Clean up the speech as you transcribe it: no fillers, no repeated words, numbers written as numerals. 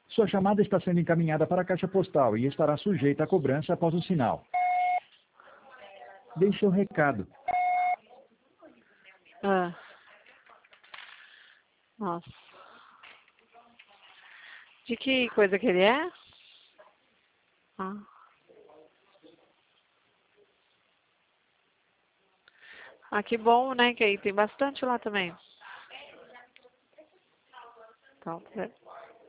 Sua chamada está sendo encaminhada para a caixa postal e estará sujeita a cobrança após o sinal. Deixe seu recado. Ah. Nossa. De que coisa que ele é? Ah. Ah, que bom, né? Que aí tem bastante lá também. Então,